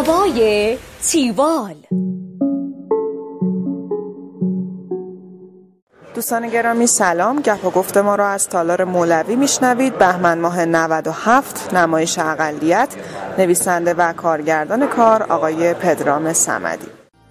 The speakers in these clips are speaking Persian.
هوای تیوال. دوستان گرامی سلام. گپ و گفت ما را از تالار مولوی میشنوید. بهمن ماه 97 نمایش اقلیت. نویسنده و کارگردان کار آقای پدرام صمدی.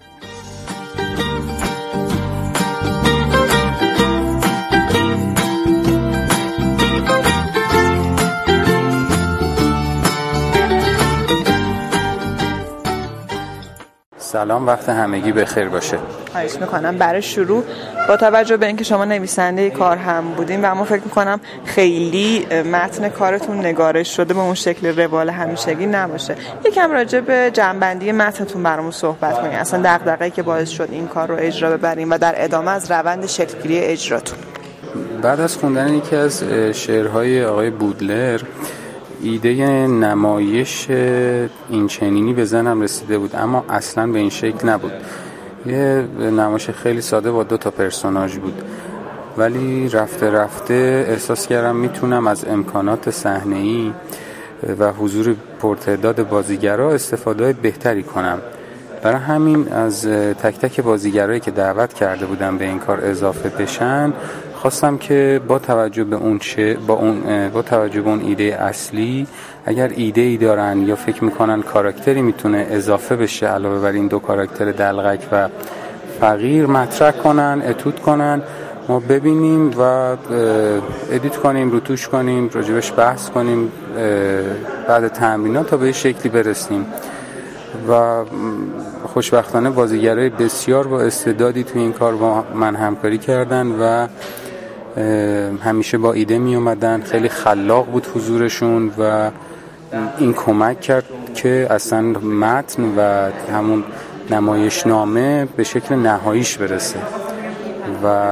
سلام، وقت همگی بخیر باشه. خواهش میکنم. برای شروع با توجه به اینکه شما نویسنده کار هم بودین و اما فکر میکنم خیلی متن کارتون نگارش شده به اون شکل روال همیشگی نباشه، یکم راجع به جنبندی متنتون برامون صحبت کنید. اصلا دغدغه‌ای که باعث شد این کار رو اجرا ببریم و در ادامه از روند شکلگیری اجراتون. بعد از خوندن یکی از شعرهای آقای بودلر، ایده نمایش این چنینی به ذهنم رسیده بود، اما اصلا به این شکل نبود. یه نمایش خیلی ساده با 2 پرسوناژ بود، ولی رفته رفته احساس کردم میتونم از امکانات صحنه‌ای و حضور پرتعداد بازیگرا استفاده بهتری کنم. برای همین از تک تک بازیگرایی که دعوت کرده بودم به این کار اضافه بشن خواستم که با توجه به اون ایده اصلی، اگر ایده ای دارن یا فکر میکنن کاراکتری میتونه اضافه بشه علاوه بر این 2 کاراکتر دلغک و فقیر، مطرح کنن، اتود کنن، ما ببینیم و ادیت کنیم، روتوش کنیم، راجبش بحث کنیم بعد تمرینات تا به شکلی برسیم. و خوشبختانه بازیگرای بسیار با استعدادی تو این کار با من همکاری کردن و همیشه با ایده می اومدن. خیلی خلاق بود حضورشون و این کمک کرد که اصلا متن و همون نمایشنامه به شکل نهاییش برسه و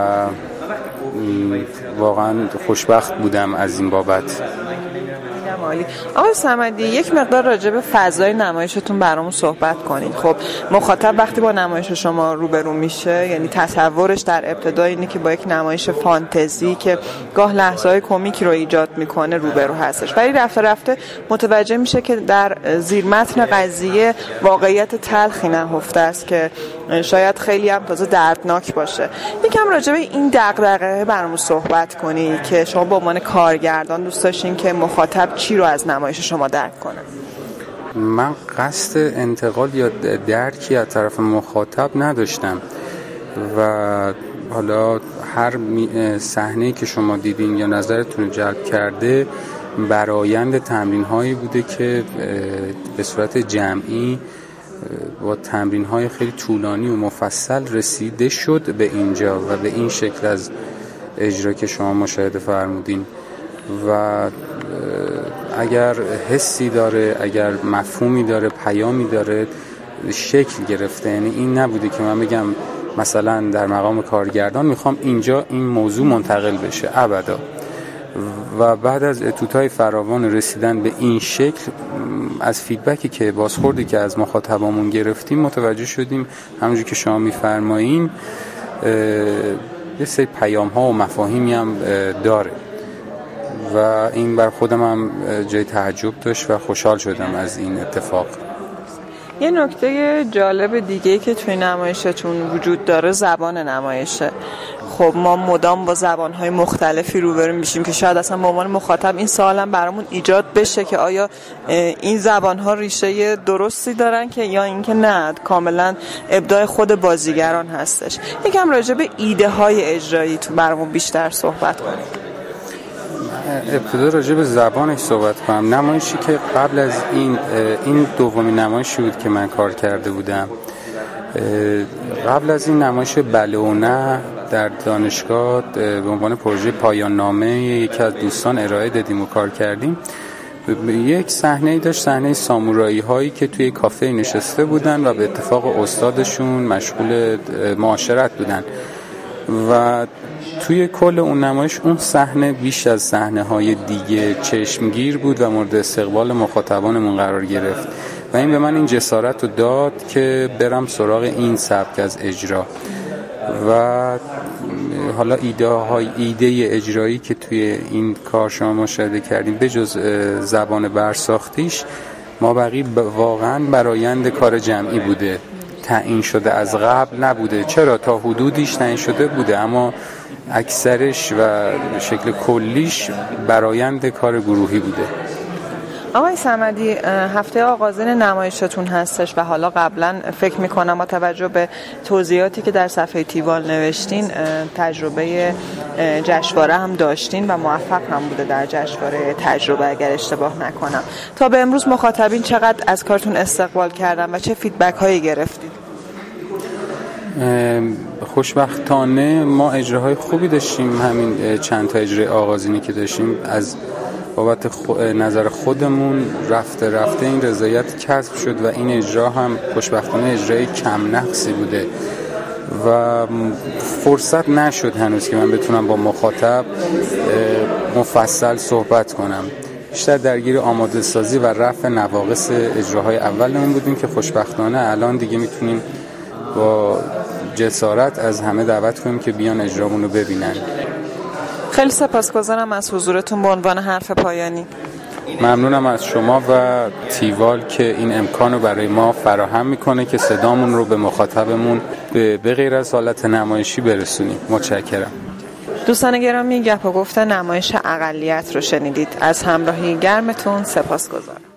واقعا خوشبخت بودم از این بابت. آقای صمدی، یک مقدار راجع به فضای نمایشتون برامون صحبت کنید. خب مخاطب وقتی با نمایش شما روبرو میشه، یعنی تصورش در ابتدا اینه که با یک نمایش فانتزی که گاه لحظه‌های کمیکی رو ایجاد میکنه روبرو هستش، ولی رفته رفته متوجه میشه که در زیر متن قضیه واقعیت تلخی نهفته است که شاید خیلی هم تازه دردناک باشه. یکم راجع به این دغدغه برامون صحبت کنید که شما به عنوان کارگردان دوست داشتین که مخاطب چی رو از نمایش شما درک کنه. من قصد انتقال یا درکی از طرف مخاطب نداشتم و حالا هر صحنه‌ای که شما دیدین یا نظرتون رو جلب کرده برآیند تمرین‌هایی بوده که به صورت جمعی با تمرین‌های خیلی طولانی و مفصل رسیده شد به اینجا و به این شکل از اجرا که شما مشاهده فرمودین. و اگر حسی داره، اگر مفهومی داره، پیامی داره، شکل گرفته. یعنی این نبوده که من بگم مثلا در مقام کارگردان میخوام اینجا این موضوع منتقل بشه، ابدا. و بعد از اتودهای فراوان رسیدن به این شکل، از فیدبکی که بازخوردی که از مخاطبامون گرفتیم متوجه شدیم همونجوری که شما میفرمایین یه سری پیام ها و مفاهیمی هم داره و این بر خودم هم جای تعجب داشت و خوشحال شدم از این اتفاق. یه نکته جالب دیگه‌ای که توی نمایشتون وجود داره زبان نمایشه. خب ما مدام با زبان‌های مختلفی روبرو میشیم که شاید اصلا به عنوان مخاطب این سوالم برامون ایجاد بشه که آیا این زبان‌ها ریشه درستی دارن که یا اینکه نه کاملا ابداع خود بازیگران هستش. یکم راجع به ایده‌های اجرایی تو برامون بیشتر صحبت کنید. ابتدا راجع به زبانش صحبت کنم. نمایشی که قبل از این دومین نمایشی بود که من کار کرده بودم. قبل از این نمایش بله و نه در دانشگاه به عنوان پروژه پایان نامه یکی از دوستان ارائه دادیم و کار کردیم. یک صحنه‌ای داشت، صحنه سامورایی هایی که توی کافه نشسته بودن و به اتفاق استادشون مشغول معاشرت بودن و توی کل اون نمایش اون صحنه بیش از صحنه‌های دیگه چشمگیر بود و مورد استقبال مخاطبانمون قرار گرفت و این به من این جسارت رو داد که برم سراغ این سبک از اجرا. و حالا ایده اجرایی که توی این کار شما مشاهده کردیم به جز زبان برساختیش مابقی واقعا برآیند کار جمعی بوده، تعیین شده از قبل نبوده. چرا تا حدودیش تعیین شده بوده، اما اکثرش و شکل کلیش برآیند کار گروهی بوده. آقای صمدی، هفته آغازین نمایشتون هستش و حالا قبلا فکر میکنم با توجه به توضیحاتی که در صفحه تیوال نوشتین تجربه جشنواره هم داشتین و موفق هم بوده در جشنواره تجربه اگر اشتباه نکنم. تا به امروز مخاطبین چقدر از کارتون استقبال کردن و چه فیدبک هایی گرفتید؟ خوشبختانه ما اجراهای خوبی داشتیم. همین چند تا اجرای آغازینی که داشتیم از بابت نظر خودمون رفته این رضایت کسب شد و این اجرا هم خوشبختانه اجرای کم نقصی بوده و فرصت نشد هنوز که من بتونم با مخاطب مفصل صحبت کنم. بیشتر درگیر آماده سازی و رفع نواقص اجراهای اولمون بودیم که خوشبختانه الان دیگه میتونیم با جسارت از همه دعوت کنیم که بیان اجرامون رو ببینن. خیلی سپاسگزارم از حضورتون به عنوان حرف پایانی. ممنونم از شما و تیوال که این امکان رو برای ما فراهم میکنه که صدامون رو به مخاطبمون به غیر از حالت نمایشی برسونیم. متشکرم. دوستان گرامی، گپ و گفت نمایش اقلیت رو شنیدید. از همراهی گرمتون سپاسگزارم.